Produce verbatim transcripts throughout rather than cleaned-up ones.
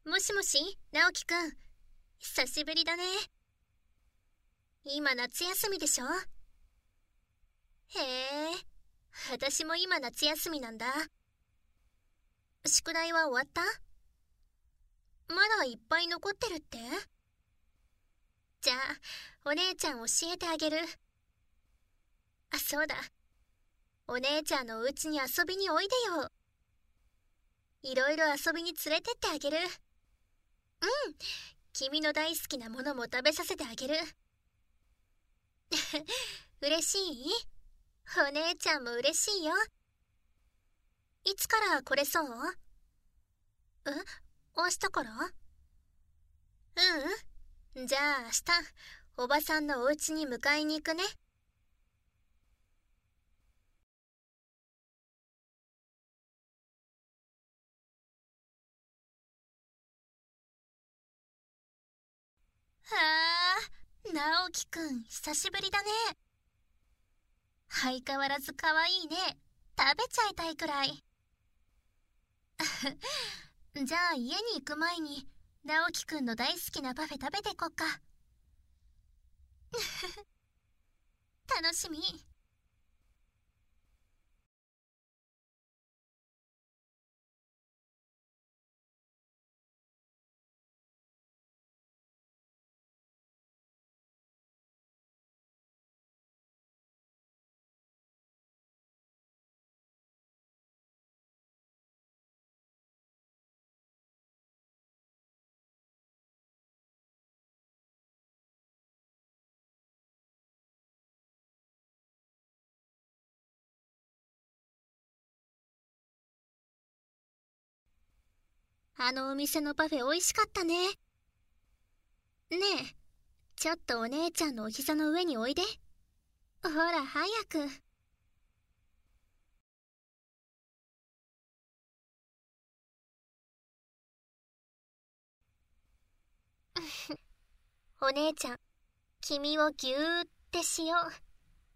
もしもし、直樹くん。久しぶりだね。今夏休みでしょ？へえ、私も今夏休みなんだ。宿題は終わった？まだいっぱい残ってるって？じゃあ、お姉ちゃん教えてあげる。あ、そうだ。お姉ちゃんのお家に遊びにおいでよ。いろいろ遊びに連れてってあげる。うん、君の大好きなものも食べさせてあげる。嬉しい？お姉ちゃんも嬉しいよ。いつから来れそう？え？明日から？ううん。じゃあ明日、おばさんのお家に迎えに行くね。はあ、直樹くん、久しぶりだね。相変わらず可愛いね。食べちゃいたいくらい。じゃあ家に行く前に、直樹くんの大好きなパフェ食べてこっか。楽しみ。あのお店のパフェ美味しかったね。ねえ、ちょっとお姉ちゃんのお膝の上においで。ほら、早く。お姉ちゃん、君をぎゅーってしよう。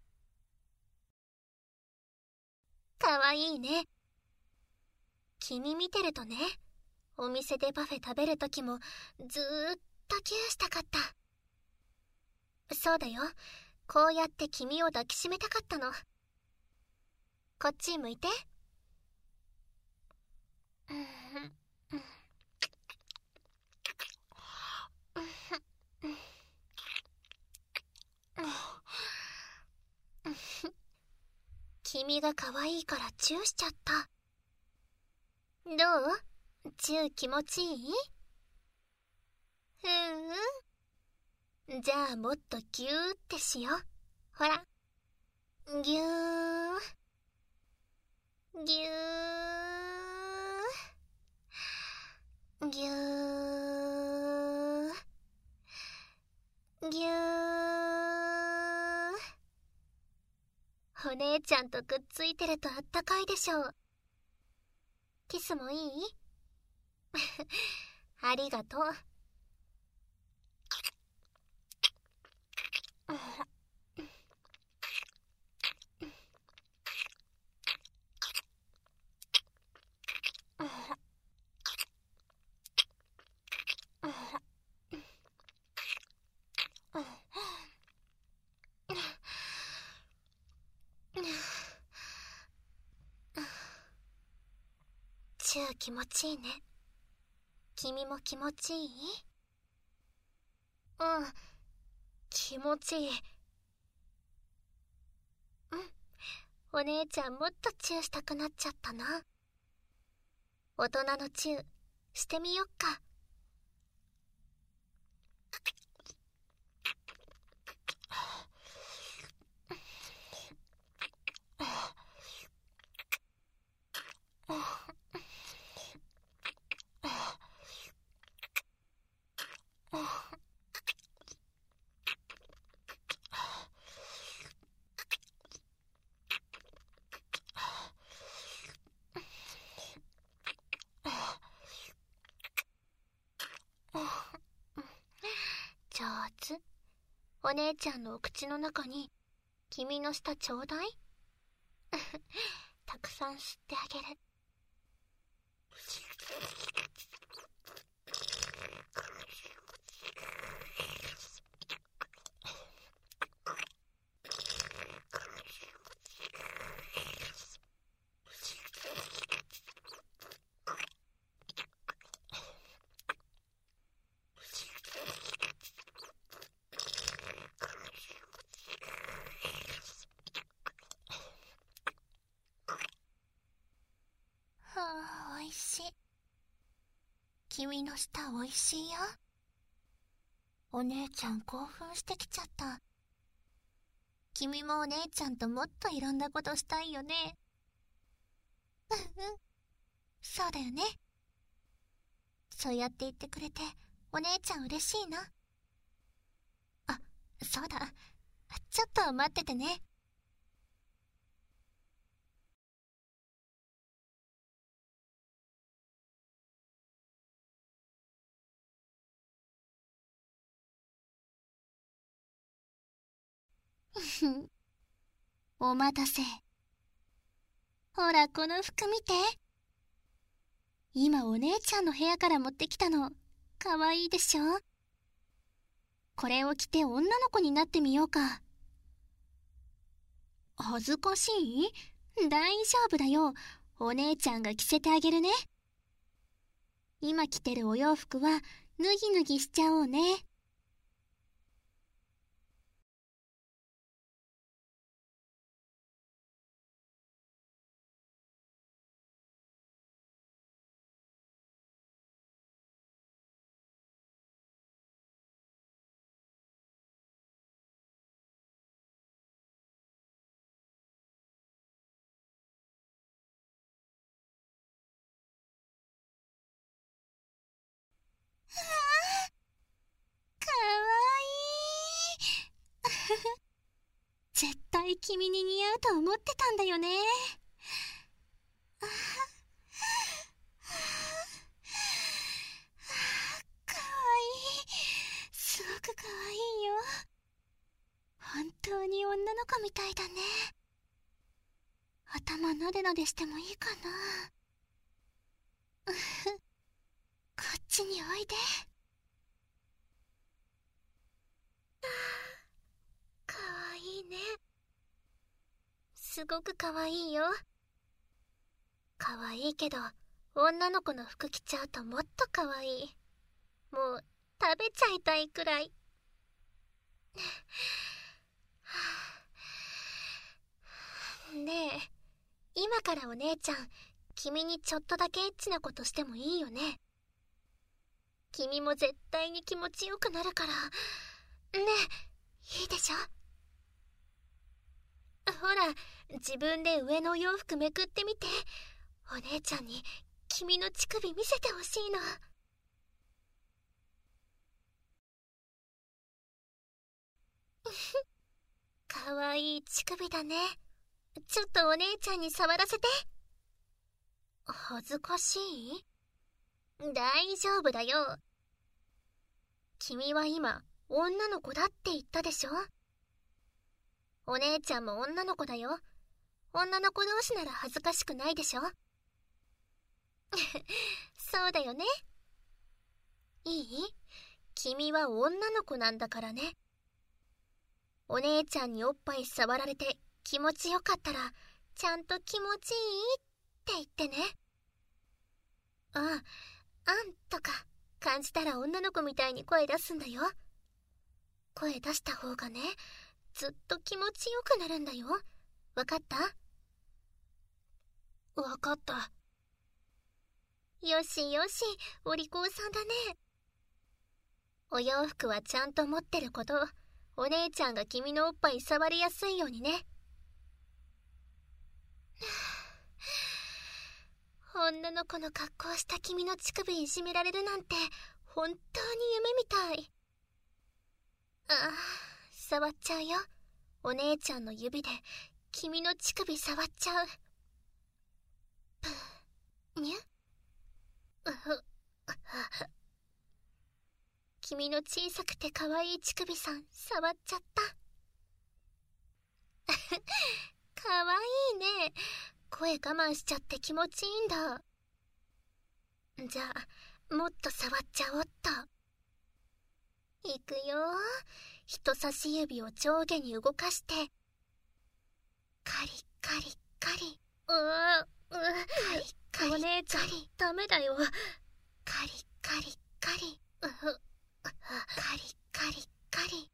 かわいいね。君見てるとね、お店でパフェ食べるときもずーっとギューしたかった。そうだよ。こうやって君を抱きしめたかったの。こっち向いて。君が可愛いからチューしちゃった。どう？チュー気持ちいい？うんうん。じゃあもっとギューってしよう。ほら。ギュー。ギュー。ギュー。ギュー。お姉ちゃんとくっついてるとあったかいでしょう。キスもいい？ありがとう。チュー気持ちいいね。君も気持ちいい？うん、気持ちいい。うん、お姉ちゃんもっとチューしたくなっちゃったな。大人のチューしてみよっか。上手。お姉ちゃんのお口の中に君の舌ちょうだい。たくさん吸ってあげる。 おいしい。君の舌おいしいよ。お姉ちゃん興奮してきちゃった。君もお姉ちゃんともっといろんなことしたいよね。うんうん、そうだよね。そうやって言ってくれてお姉ちゃん嬉しいな。あ、そうだ、ちょっと待っててね。お待たせ。ほらこの服見て。今お姉ちゃんの部屋から持ってきたの。かわいいでしょ。これを着て女の子になってみようか。恥ずかしい？大丈夫だよ。お姉ちゃんが着せてあげるね。今着てるお洋服は脱ぎ脱ぎしちゃおうね。かわいい。絶対君に似合うと思ってたんだよね。ああ、かわいい。すごくかわいいよ。本当に女の子みたいだね。頭なでなでしてもいいかな。こっちにおいで。かわいいね。すごくかわいいよ。かわいいけど女の子の服着ちゃうともっとかわいい。もう食べちゃいたいくらい。ねえ、今からお姉ちゃん君にちょっとだけエッチなことしてもいいよね。君も絶対に気持ちよくなるから。ねえ、いいでしょ。ほら、自分で上のお洋服めくってみて。お姉ちゃんに君の乳首見せてほしいの。かわいい乳首だね。ちょっとお姉ちゃんに触らせて。恥ずかしい？大丈夫だよ。君は今女の子だって言ったでしょ。お姉ちゃんも女の子だよ。女の子同士なら恥ずかしくないでしょ。そうだよね。いい？君は女の子なんだからね。お姉ちゃんにおっぱい触られて気持ちよかったらちゃんと気持ちいいって言ってね。ああ、あんとか感じたら女の子みたいに声出すんだよ。声出した方がね、ずっと気持ちよくなるんだよ。わかった？わかった。よしよし、お利口さんだね。お洋服はちゃんと持ってること、お姉ちゃんが君のおっぱい触りやすいようにね。女の子の格好した君の乳首いじめられるなんて本当に夢みたい。ああ、触っちゃうよ。お姉ちゃんの指で君の乳首触っちゃう。ぷにゅ君の小さくて可愛い乳首さん触っちゃった。かわいいね。声我慢しちゃって気持ちいいんだ。じゃあもっと触っちゃおっと。いくよ。人差し指を上下に動かして、カリカリカリ。うーうカリカリ。お姉ちゃんダメだよ。カリカリカリ。うカリカリカリ。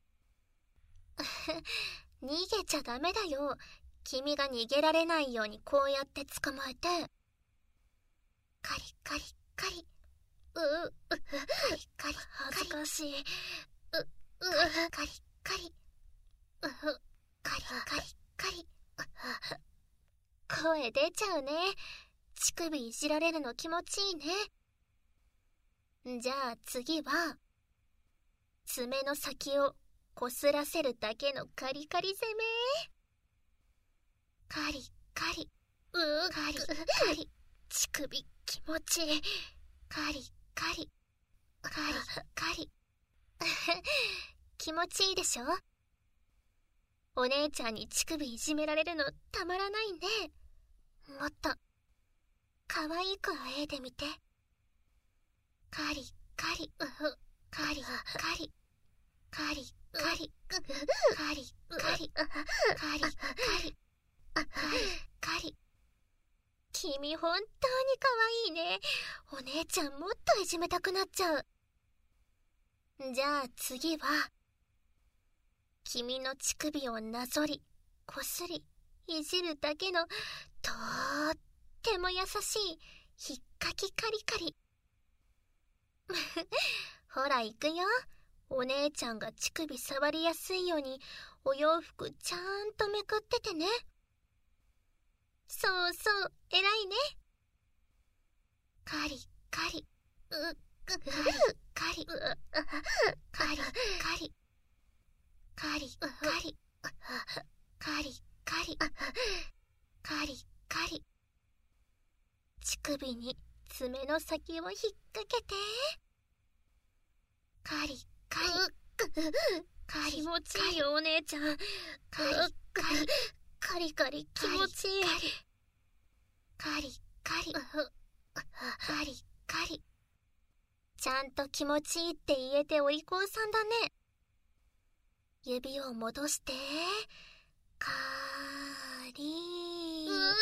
逃げちゃダメだよ。君が逃げられないようにこうやって捕まえて。カリカリカリ。ううカリカリ。恥ずかしい。ううカリカリ。うカリカリカリ。声出ちゃうね。乳首いじられるの気持ちいいね。じゃあ次は爪の先をこすらせるだけのカリカリ攻め。カリカリ。うーカリカリ。乳首気持ちいい。カリカリカリカリ。気持ちいいでしょ。お姉ちゃんに乳首いじめられるのたまらないね。もっと可愛くあえいでみて。カリカリ。うふカリカリカリカリカリカリカリカリカリカリ。君本当に可愛いね。お姉ちゃんもっといじめたくなっちゃう。じゃあ次は君の乳首をなぞりこすりいじるだけのとーっても優しいひっかきカリカリ。ほら行くよ。お姉ちゃんが乳首触りやすいようにお洋服ちゃんとめくっててね。そうそう、偉いね。カリカリ。うカリカリカリカリカリカリカリカリカリカリ。乳首に爪の先を引っ掛けて。カリカリカリ。気持ちいいよお姉ちゃん。カリカリカリカリ気持ちいい。カリカリカリカリ。ちゃんと気持ちいいって言えてお利口さんだね。指を戻して。カリー。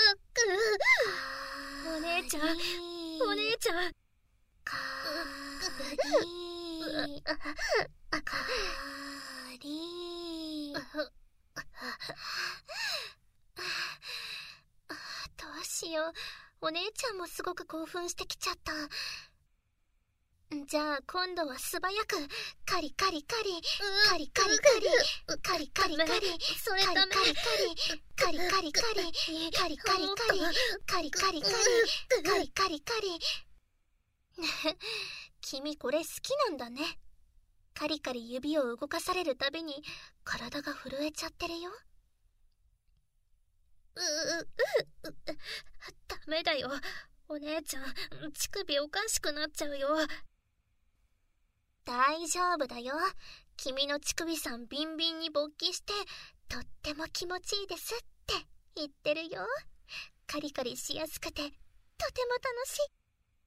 お姉ちゃんお姉ちゃん。カリーカリー。どうしよう。お姉ちゃんもすごく興奮してきちゃった。じゃあ今度は素早くカリカリカリカリカリカリカリカリカリそれダメ。カリカリカリカリカリカリカリカリカリカリカリカリカリ。君これ好きなんだね。カリカリ指を動かされるたびに体が震えちゃってるよ。うううダメだよお姉ちゃん。乳首おかしくなっちゃうよ。大丈夫だよ。君の乳首さんビンビンに勃起してとっても気持ちいいですって言ってるよ。カリカリしやすくてとても楽しい。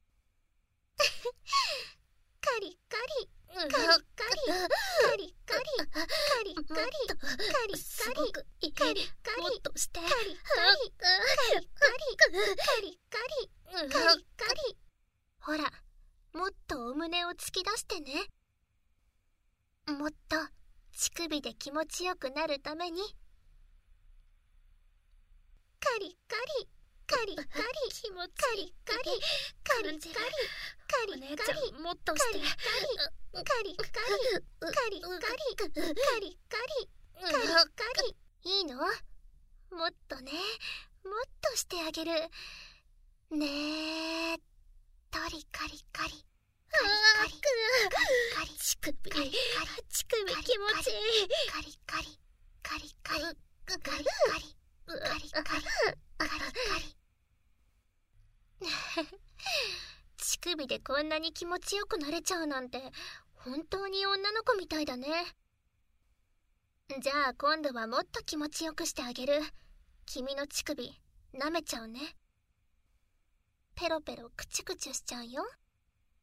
カリカリカリカリカリカリカリカリカリカリカリカリもっとしてカリカリカリカリカリカリカリカリ。ほらもっとお胸を突き出してね。もっと乳首で気持ちよくなるために。カリカリカリカリ気持ちいい。カリカリカリカリカリカリ。お姉ちゃんもっとして。カリカリカリカリカリカリカリカリカリ。いいの？もっとね、もっとしてあげるね。トリカリカリカリカリカリ乳首乳首気持ちいい。カリカリカリカリカリカリカリカリカリカリ。乳首でこんなに気持ちよくなれちゃうなんて本当に女の子みたいだね。じゃあ今度はもっと気持ちよくしてあげる。君の乳首舐めちゃうね。ペロペロクチュクチュしちゃうよ。